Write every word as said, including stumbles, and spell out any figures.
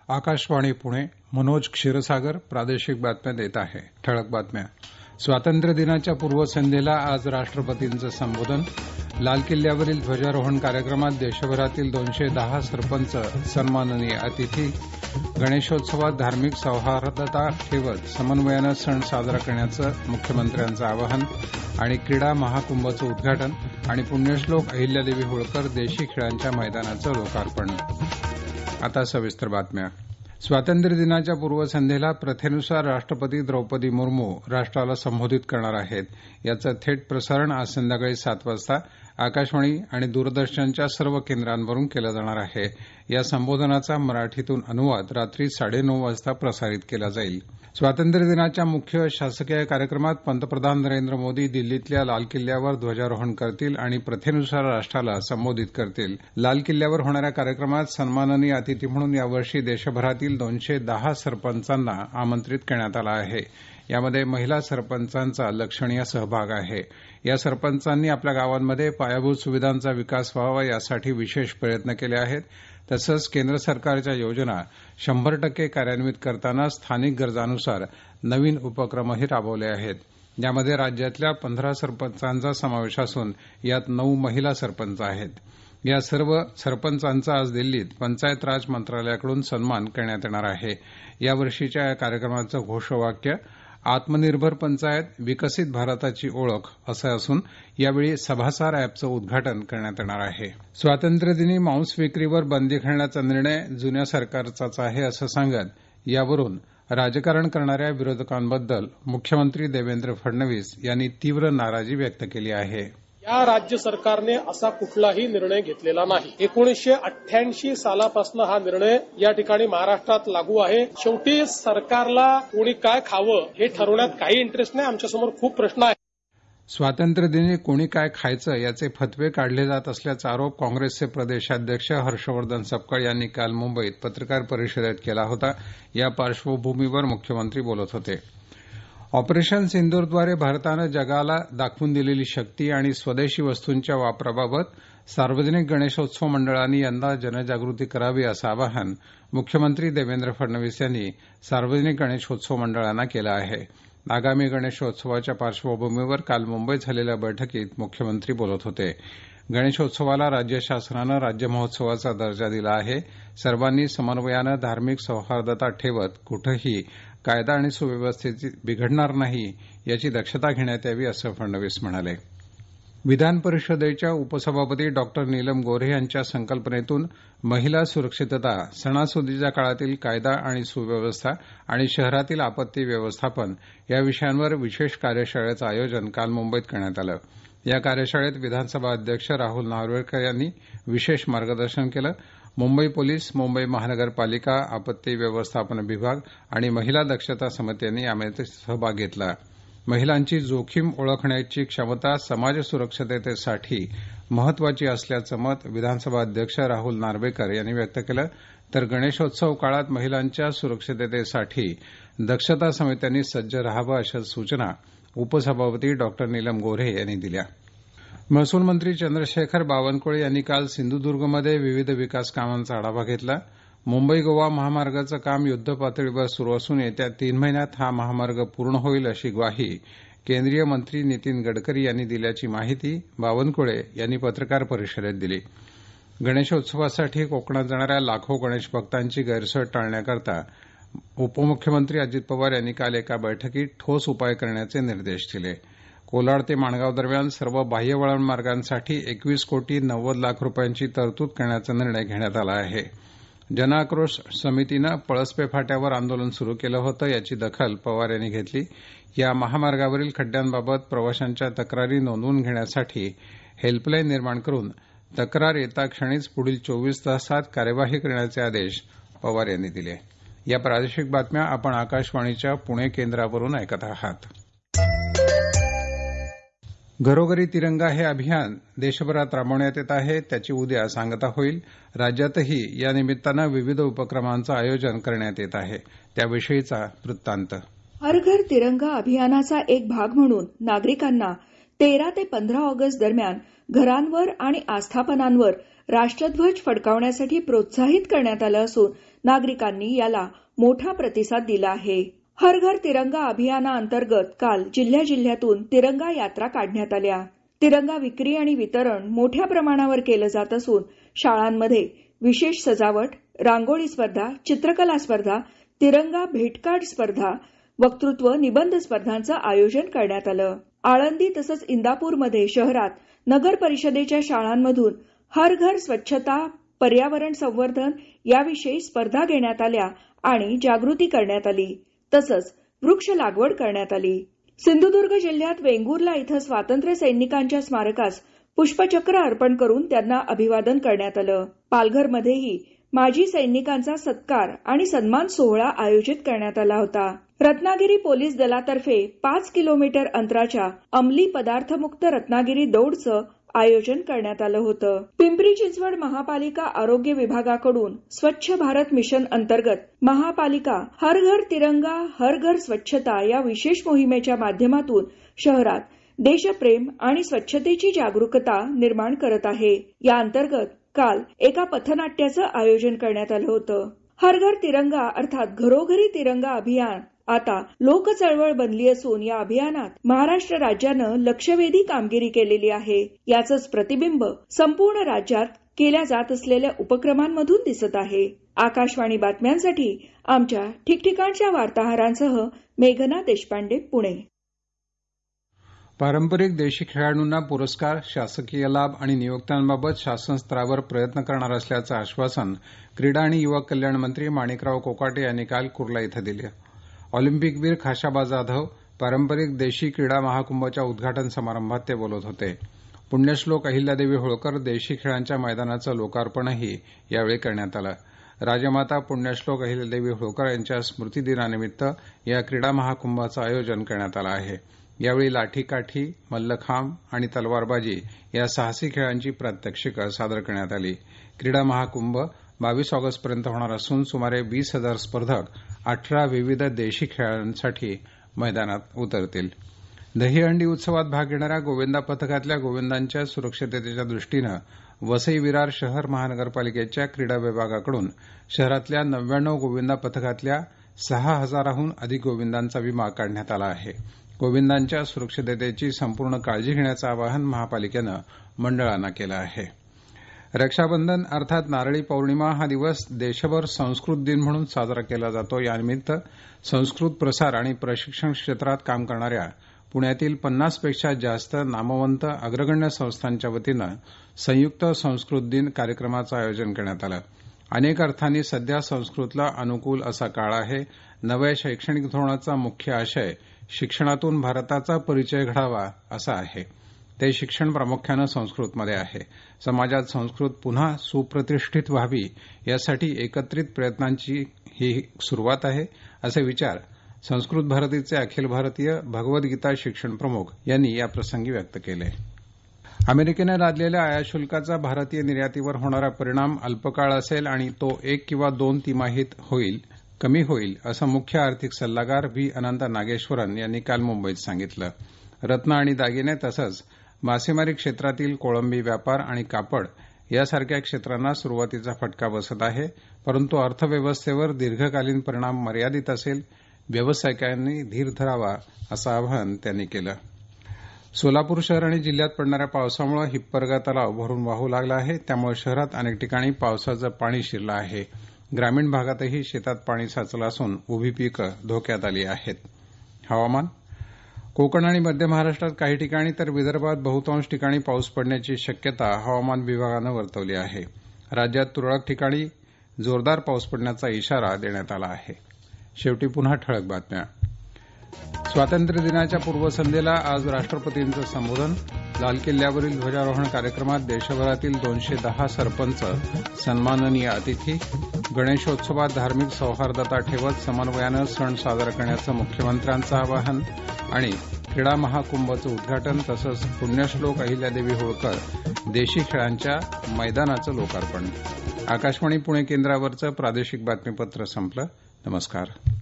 आकाशवाणी पुणे. मनोज क्षीरसागर प्रादेशिक बातम्या देत आहे. ठळक बातम्या. स्वातंत्र्य दिनाच्या पूर्वसंध्येला आज राष्ट्रपतींचं संबोधन. लाल किल्ल्यावरील ध्वजारोहण कार्यक्रमात देशभरातील दोनशे दहा सरपंच सन्माननीय अतिथी. गणेशोत्सवात धार्मिक सौहार्दता ठेवत समन्वयानं सण साजरा करण्याचं मुख्यमंत्र्यांचं आवाहन. आणि क्रीडा महाकुंभचं उद्घाटन आणि पुण्यश्लोक अहिल्यादेवी होळकर देशी खेळांच्या मैदानाचं लोकार्पण. आता सविस्तर बातम्या. स्वातंत्र्य दिनाच्या पूर्वसंध्येला प्रथेनुसार राष्ट्रपती द्रौपदी मुर्मू राष्ट्राला संबोधित करणार आहेत. याचं थेट प्रसारण आज संध्याकाळी सात वाजता आकाशवाणी आणि दूरदर्शनच्या सर्व केंद्रांवरून केलं जाणार आहे. या संबोधनाचा मराठीतून अनुवाद रात्री साडेनऊ वाजता प्रसारित केला जाईल. स्वातंत्र्य दिनाच्या मुख्य शासकीय कार्यक्रमात पंतप्रधान नरेंद्र मोदी दिल्लीतल्या लाल किल्ल्यावर ध्वजारोहण करतील आणि प्रथेनुसार राष्ट्राला संबोधित करतील. लाल किल्ल्यावर होणाऱ्या कार्यक्रमात सन्माननीय अतिथी म्हणून यावर्षी देशभरातील दोनशे दहा सरपंचांना आमंत्रित करण्यात आलं आहे. यामध्ये महिला सरपंचांचा लक्षणीय सहभाग आहे. या सरपंचांनी आपल्या गावांमध्ये पायाभूत सुविधांचा विकास व्हावा यासाठी विशेष प्रयत्न केले आहेत. तसंच केंद्र सरकारच्या योजना शंभर टक्के कार्यान्वित करताना स्थानिक गरजांनुसार नवीन उपक्रमही राबवले आहेत. यामध्ये राज्यातल्या पंधरा सरपंचांचा समावेश असून यात नऊ महिला सरपंच आहेत. या सर्व सरपंचांचा आज दिल्लीत पंचायत राज मंत्रालयाकडून सन्मान करण्यात येणार आहे. यावर्षीच्या या कार्यक्रमाचं घोषवाक्य आत्मनिर्भर पंचायत विकसित भारताची ओळख असं असून यावेळी सभासार अॅपचं उद्घाटन करण्यात येणार आहे. स्वातंत्र्यदिनी मांस विक्रीवर बंदी घालण्याचा निर्णय जुन्या सरकारचाच आहे असं सांगत यावरून राजकारण करणाऱ्या विरोधकांबद्दल मुख्यमंत्री देवेंद्र फडणवीस यांनी तीव्र नाराजी व्यक्त केली आहे. या राज्य सरकारने असा कुठलाही निर्णय घेतलेला नाही. एकोणीसशे अठ्ठ्याऐंशी सालापासून हा निर्णय या ठिकाणी महाराष्ट्रात लागू आहे. शेवटी सरकारला कोणी काय खावं हे ठरवण्यात काही इंटरेस्ट नाही. आमच्यासमोर खूप प्रश्न आहेत. स्वातंत्र्यदिनी कोणी काय खायचं याचे फतवे काढले जात असल्याचा आरोप काँग्रेसचे प्रदेशाध्यक्ष हर्षवर्धन सपकाळ यांनी काल मुंबईत पत्रकार परिषदेत केला होता. या पार्श्वभूमीवर मुख्यमंत्री बोलत होते. ऑपरेशन सिंदूरद्वारे भारतानं जगाला दाखवून दिलेली शक्ती आणि स्वदेशी वस्तूंच्या वापराबाबत सार्वजनिक गणेशोत्सव मंडळांनी यंदा जनजागृती करावी असं आवाहन मुख्यमंत्री देवेंद्र फडणवीस यांनी सार्वजनिक गणेशोत्सव मंडळांना केलं आहे. आगामी गणेशोत्सवाच्या पार्श्वभूमीवर काल मुंबईत झालेल्या बैठकीत मुख्यमंत्री बोलत होते. गणेशोत्सवाला राज्य शासनानं राज्य महोत्सवाचा दर्जा दिला आहे. सर्वांनी समन्वयानं धार्मिक सौहार्दता ठेवत कुठंही कायदा आणि सुव्यवस्थेची बिघडणार नाही याची दक्षता घेण्यात यावी असं फडणवीस म्हणाले. विधान परिषदेच्या उपसभापती डॉक्टर नीलम गोऱ्हे यांच्या संकल्पनेतून महिला सुरक्षितता, सणासुदीच्या काळातील कायदा आणि सुव्यवस्था आणि शहरातील आपत्ती व्यवस्थापन या विषयांवर विशेष कार्यशाळेचं आयोजन काल मुंबईत करण्यात आलं. या कार्यशाळेत विधानसभा अध्यक्ष राहुल नार्वेकर यांनी विशेष मार्गदर्शन केलं. मुंबई पोलीस, मुंबई महानगरपालिका, आपत्ती व्यवस्थापन विभाग आणि महिला दक्षता समित्यांनी यामध्ये सहभाग घेतला. महिलांची जोखीम ओळखण्याची क्षमता समाज सुरक्षिततेसाठी महत्वाची असल्याचं मत विधानसभा अध्यक्ष राहुल नार्वेकर यांनी व्यक्त केलं. तर गणेशोत्सव काळात महिलांच्या सुरक्षिततेसाठी दक्षता समित्यांनी सज्ज राहावं अशा सूचना उपसभापती डॉक्टर नीलम गोऱ्हे यांनी दिल्या. महसूल मंत्री चंद्रशेखर बावनकुळे यांनी काल सिंधुदुर्गमध्ये विविध विकास कामांचा आढावा घेतला. मुंबई गोवा महामार्गाचं काम युद्धपातळीवर सुरू असून येत्या तीन महिन्यात हा महामार्ग पूर्ण होईल अशी ग्वाही केंद्रीय मंत्री नितीन गडकरी यांनी दिल्याची माहिती बावनकुळे यांनी पत्रकार परिषदेत दिली. गणेशोत्सवासाठी कोकणात जाणाऱ्या लाखो गणेश भक्तांची गैरसोय टाळण्याकरता उपमुख्यमंत्री अजित पवार यांनी काल एका बैठकीत ठोस उपाय करण्याचे निर्देश दिले. कोलाड ते माणगाव दरम्यान सर्व बाह्य वळण मार्गांसाठी एकवीस कोटी नव्वद लाख रुपयांची तरतूद करण्याचा निर्णय घेण्यात आला आहे. जनआक्रोश समितीनं पळसपे फाट्यावर आंदोलन सुरू केलं होतं. याची दखल पवार यांनी घेतली. या महामार्गावरील खड्ड्यांबाबत प्रवाशांच्या तक्रारी नोंदवून घेण्यासाठी हेल्पलाईन निर्माण करून तक्रार येता क्षणीच पुढील चोवीस तासात कार्यवाही करण्याचे आदेश पवार यांनी दिले. या प्रादेशिक बातम्या आपण आकाशवाणीच्या पुणे केंद्रावरून ऐकत आहात. घरोघरी तिरंगा हे अभियान देशभरात राबवण्यात येत आहे. त्याची उद्या सांगता होईल. राज्यातही या निमित्तानं विविध उपक्रमांचं आयोजन करण्यात येत आहे. त्याविषयीचा वृत्तांत. हर घर तिरंगा अभियानाचा एक भाग म्हणून नागरिकांना तेरा ते पंधरा ऑगस्ट दरम्यान घरांवर आणि आस्थापनांवर राष्ट्रध्वज फडकावण्यासाठी प्रोत्साहित करण्यात आलं असून नागरिकांनी याला मोठा प्रतिसाद दिला आहे. हर घर तिरंगा अभियानाअंतर्गत काल जिल्ह्या जिल्ह्यातून तिरंगा यात्रा काढण्यात आल्या. तिरंगा विक्री आणि वितरण मोठ्या प्रमाणावर केलं जात असून शाळांमध्ये विशेष सजावट, रांगोळी स्पर्धा, चित्रकला स्पर्धा, तिरंगा भेटकार्ड स्पर्धा, वक्तृत्व, निबंध स्पर्धांचं आयोजन करण्यात आलं. आळंदी तसंच इंदापूरमध्ये शहरात नगर परिषदेच्या शाळांमधून हर घर स्वच्छता, पर्यावरण संवर्धन याविषयी स्पर्धा घेण्यात आल्या आणि जागृती करण्यात आली. तसंच वृक्ष लागवड करण्यात आली. सिंधुदुर्ग जिल्ह्यात वेंगुर्ला इथं स्वातंत्र्य सैनिकांच्या स्मारकास पुष्पचक्र अर्पण करून त्यांना अभिवादन करण्यात आलं. पालघरमध्येही माजी सैनिकांचा सत्कार आणि सन्मान सोहळा आयोजित करण्यात आला होता. रत्नागिरी पोलीस दलातर्फे पाच किलोमीटर अंतराच्या अंमली पदार्थमुक्त रत्नागिरी दौडचं आयोजन करण्यात आलं होतं. पिंपरी चिंचवड महापालिका आरोग्य विभागाकडून स्वच्छ भारत मिशन अंतर्गत महापालिका हर घर तिरंगा हर घर स्वच्छता या विशेष मोहिमेच्या माध्यमातून शहरात देशप्रेम आणि स्वच्छतेची जागरूकता निर्माण करत आहे. या अंतर्गत काल एका पथनाट्याचं आयोजन करण्यात आलं होतं. हर घर तिरंगा अर्थात घरोघरी तिरंगा अभियान आता लोक चळवळ बनली असून या अभियानात महाराष्ट्र राज्यानं लक्षवेधी कामगिरी केलेली आहे. याचंच प्रतिबिंब संपूर्ण राज्यात केल्या जात असलेल्या उपक्रमांमधून दिसत आहे. आकाशवाणी बातम्यांसाठी आमच्या ठिकठिकाणच्या वार्ताहरांसह मेघना देशपांडे, पुणे. पारंपरिक देशी खेळाडूंना पुरस्कार, शासकीय लाभ आणि नियुक्त्यांबाबत शासन स्तरावर प्रयत्न करणार असल्याचं आश्वासन क्रीडा आणि युवक कल्याण मंत्री माणिकराव कोकाटे यांनी काल कुर्ला इथं दिलं. ऑलिम्पिकवीर खाशाबा जाधव पारंपरिक देशी क्रीडा महाकुंभच्या उद्घाटन समारंभात ते बोलत होते. पुण्यश्लोक अहिल्यादेवी होळकर देशी खेळांच्या मैदानाचं लोकार्पणही यावेळी करण्यात आलं. राजमाता पुण्यश्लोक अहिल्यादेवी होळकर यांच्या स्मृतिदिनानिमित्त या क्रीडा महाकुंभाचं आयोजन करण्यात आलं आहे. यावेळी लाठीकाठी, मल्लखांब आणि तलवारबाजी या साहसी खेळांची प्रात्यक्षिकं सादर करण्यात आली. क्रीडा महाकुंभ बावीस ऑगस्टपर्यंत होणार असून सुमारे वीस हजार स्पर्धक अठरा विविध देशी खेळांसाठी मैदानात उतरतील. दहीहंडी उत्सवात भाग घेणाऱ्या गोविंदा पथकातल्या गोविंदांच्या सुरक्षिततेच्या दृष्टीनं वसई विरार शहर महानगरपालिकेच्या क्रीडा विभागाकडून शहरातल्या नव्याण्णव गोविंदा पथकातल्या सहा हजाराहून अधिक गोविंदांचा विमा काढण्यात आला आहे. गोविंदांच्या सुरक्षिततेची संपूर्ण काळजी घेण्याचं आवाहन महापालिकेनं मंडळांना केलं आहे. रक्षाबंधन अर्थात नारळी पौर्णिमा हा दिवस देशभर संस्कृत दिन म्हणून साजरा केला जातो. यानिमित्त संस्कृत प्रसार आणि प्रशिक्षण क्षेत्रात काम करणाऱ्या पुण्यातील पन्नासपेक्षा जास्त नामवंत अग्रगण्य संस्थांच्या वतीनं संयुक्त संस्कृत दिन कार्यक्रमाचं आयोजन करण्यात आलं. अनेक अर्थांनी सध्या संस्कृतला अनुकूल असा काळ आहे. नव्या शैक्षणिक धोरणाचा मुख्य आशय शिक्षणातून भारताचा परिचय घडावा असा आहे. ते शिक्षण प्रामुख्यानं संस्कृतमध्ये आहे. समाजात संस्कृत पुन्हा सुप्रतिष्ठित व्हावी यासाठी एकत्रित प्रयत्नांची ही सुरुवात आहे, असे विचार संस्कृत भारतीचे अखिल भारतीय भगवद्गीता शिक्षण प्रमुख यांनी याप्रसंगी व्यक्त केले. अमेरिकेनं लादलेल्या आयात शुल्काचा भारतीय निर्यातीवर होणारा परिणाम अल्पकाळ असेल आणि तो एक किंवा दोन तिमाहीत होईल कमी होईल असं मुख्य आर्थिक सल्लागार व्ही अनंत नागेश्वरन यांनी काल मुंबईत सांगितलं. रत्न आणि दागिने तसंच मासेमारी क्षेत्रातील कोळंबी व्यापार आणि कापड यासारख्या क्षेत्रांना सुरुवातीचा फटका बसत आहे, परंतु अर्थव्यवस्थेवर दीर्घकालीन परिणाम मर्यादित असेल. व्यावसायिकांनी धीर धरावा असं आवाहन त्यांनी केलं. सोलापूर शहर आणि जिल्ह्यात पडणाऱ्या पावसामुळे हिप्परगा तलाव भरून वाहू लागला आहे. त्यामुळे शहरात अनेक ठिकाणी पावसाचं पाणी शिरलं आहे. ग्रामीण भागातही शेतात पाणी साचलं असून उभी पिकं धोक्यात आली आहेत. हवामान. कोकण आणि मध्य महाराष्ट्रात काही ठिकाणी तर विदर्भात बहुतांश ठिकाणी पाऊस पडण्याची शक्यता हवामान विभागानं वर्तवली आहे. राज्यात तुरळक ठिकाणी जोरदार पाऊस पडण्याचा इशारा देण्यात आला आहे. शेवटी पुन्हा ठळक बातम्या. स्वातंत्र्य दिनाच्या पूर्वसंध्येला आज राष्ट्रपतींचं संबोधन. लाल किल्ल्यावरील ध्वजारोहण कार्यक्रमात देशभरातील दोनशे दहा सरपंच सन्माननीय अतिथी. गणेशोत्सवात धार्मिक सौहार्दता ठेवत समन्वयानं सण साजरा करण्याचं मुख्यमंत्र्यांचं आवाहन. आणि क्रीडा महाकुंभचं उद्घाटन तसंच पुण्यश्लोक अहिल्यादेवी होळकर देशी खेळांच्या मैदानाचं लोकार्पण. आकाशवाणी पुणे केंद्रावरचं प्रादेशिक बातमीपत्र संपलं. नमस्कार.